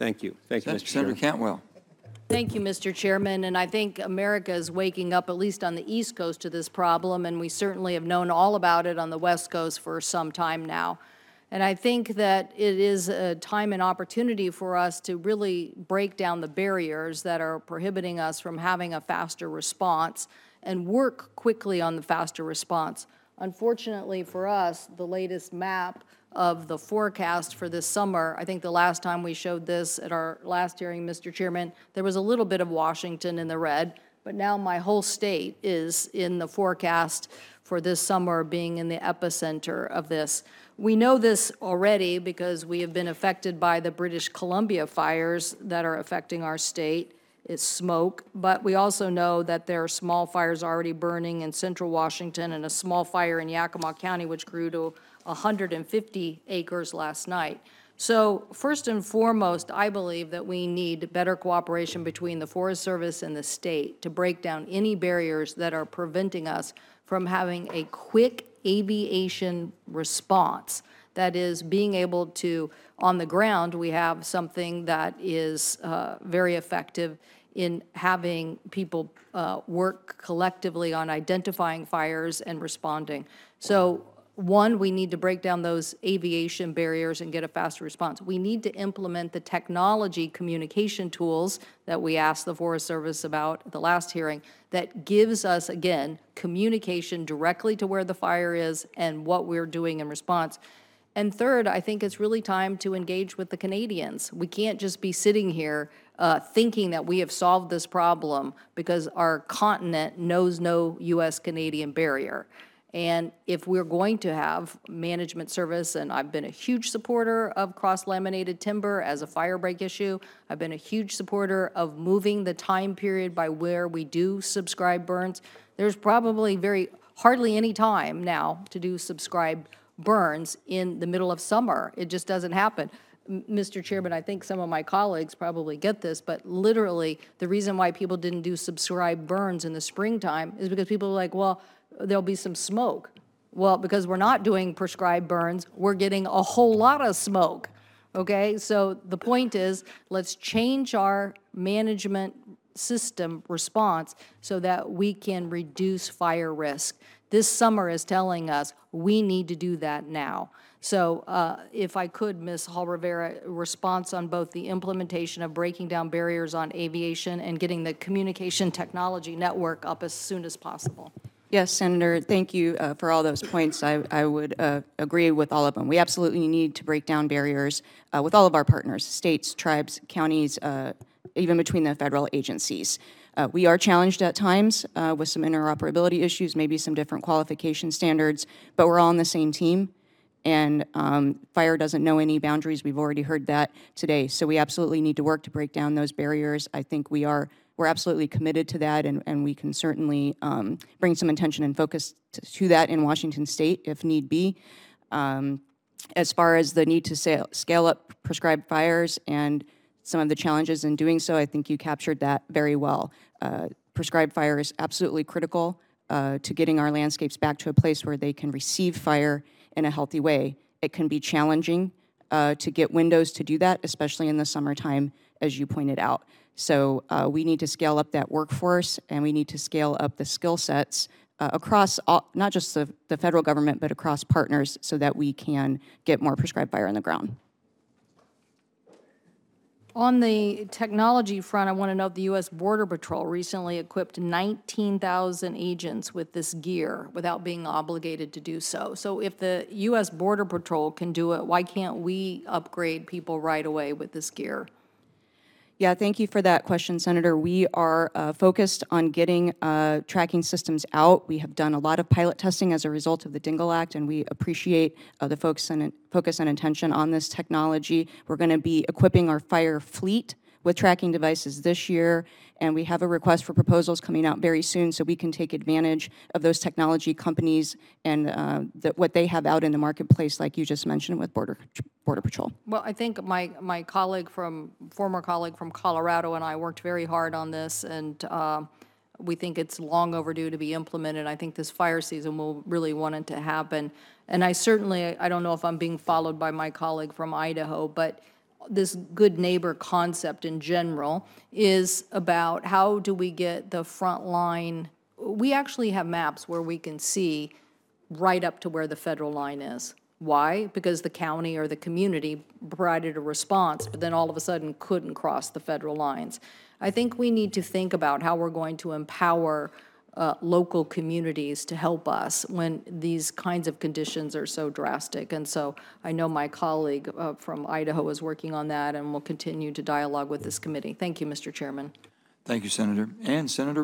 Thank you. Thank you, Mr. Senator Chairman. Cantwell. Thank you, Mr. Chairman. And I think America is waking up, at least on the East Coast, to this problem, and we certainly have known all about it on the West Coast for some time now. And I think that it is a time and opportunity for us to really break down the barriers that are prohibiting us from having a faster response and work quickly on the faster response. Unfortunately for us, the latest map of the forecast for this summer, I think the last time we showed this at our last hearing, Mr. Chairman, there was a little bit of Washington in the red, but now my whole state is in the forecast for this summer being in the epicenter of this. We know this already because we have been affected by the British Columbia fires that are affecting our state. It's smoke, but we also know that there are small fires already burning in central Washington and a small fire in Yakima County, which grew to 150 acres last night. So first and foremost, I believe that we need better cooperation between the Forest Service and the state to break down any barriers that are preventing us from having a quick aviation response. That is, being able to, on the ground, we have something that is very effective in having people work collectively on identifying fires and responding. So one, we need to break down those aviation barriers and get a faster response. We need to implement the technology communication tools that we asked the Forest Service about at the last hearing that gives us, again, communication directly to where the fire is and what we're doing in response. And third, I think it's really time to engage with the Canadians. We can't just be sitting here thinking that we have solved this problem because our continent knows no U.S.-Canadian barrier. And if we're going to have management service, and I've been a huge supporter of cross-laminated timber as a fire break issue, I've been a huge supporter of moving the time period by where we do subscribe burns. There's probably hardly any time now to do subscribe burns in the middle of summer. It just doesn't happen. Mr. Chairman, I think some of my colleagues probably get this, but literally the reason why people didn't do subscribe burns in the springtime is because people are like, well, there'll be some smoke. Well, because we're not doing prescribed burns, we're getting a whole lot of smoke, okay? So the point is, let's change our management system response so that we can reduce fire risk. This summer is telling us we need to do that now. So if I could, Ms. Hall Rivera, response on both the implementation of breaking down barriers on aviation and getting the communication technology network up as soon as possible. Yes, Senator, thank you for all those points. I would agree with all of them. We absolutely need to break down barriers with all of our partners, states, tribes, counties, even between the federal agencies. We are challenged at times with some interoperability issues, maybe some different qualification standards, but we're all on the same team. And fire doesn't know any boundaries. We've already heard that today. So we absolutely need to work to break down those barriers. I think we're absolutely committed to that, and we can certainly bring some attention and focus to that in Washington State if need be. As far as the need to scale up prescribed fires and some of the challenges in doing so, I think you captured that very well. Prescribed fire is absolutely critical to getting our landscapes back to a place where they can receive fire in a healthy way. It can be challenging to get windows to do that, especially in the summertime, as you pointed out. So we need to scale up that workforce, and we need to scale up the skill sets across not just the federal government, but across partners so that we can get more prescribed fire on the ground. On the technology front, I want to note the U.S. Border Patrol recently equipped 19,000 agents with this gear without being obligated to do so. So if the U.S. Border Patrol can do it, why can't we upgrade people right away with this gear? Yeah, thank you for that question, Senator. We are focused on getting tracking systems out. We have done a lot of pilot testing as a result of the Dingell Act, and we appreciate the focus and attention on this technology. We're going to be equipping our fire fleet with tracking devices this year, and we have a request for proposals coming out very soon so we can take advantage of those technology companies and what they have out in the marketplace, like you just mentioned with Border Patrol. Well, I think my former colleague from Colorado and I worked very hard on this, and we think it's long overdue to be implemented. I think this fire season will really want it to happen. And I don't know if I'm being followed by my colleague from Idaho, but this good neighbor concept in general is about how do we get the front line. We actually have maps where we can see right up to where the federal line is. Why? Because the county or the community provided a response, but then all of a sudden couldn't cross the federal lines. I think we need to think about how we're going to empower local communities to help us when these kinds of conditions are so drastic. And so I know my colleague from Idaho is working on that and will continue to dialogue with this committee. Thank you, Mr. Chairman. Thank you, Senator. And Senator